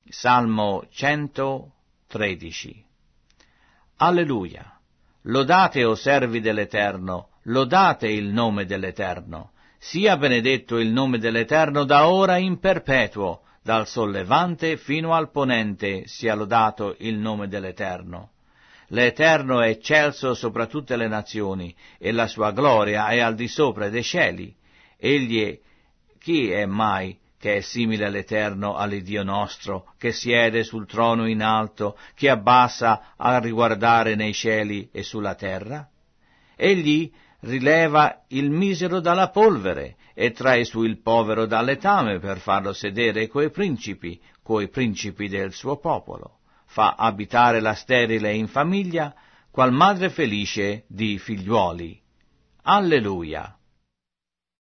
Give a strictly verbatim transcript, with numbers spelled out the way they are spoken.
Salmo centotredici. Alleluia! Lodate, o servi dell'Eterno, lodate il nome dell'Eterno. Sia benedetto il nome dell'Eterno da ora in perpetuo, dal sollevante fino al ponente sia lodato il nome dell'Eterno. L'Eterno è eccelso sopra tutte le nazioni, e la sua gloria è al di sopra dei cieli. Egli è, chi è mai che è simile all'Eterno, all'Iddio nostro, che siede sul trono in alto, che abbassa a riguardare nei cieli e sulla terra? Egli rileva il misero dalla polvere e trae su il povero dal letame per farlo sedere coi principi, coi principi del suo popolo. Fa abitare la sterile in famiglia, qual madre felice di figliuoli. Alleluia!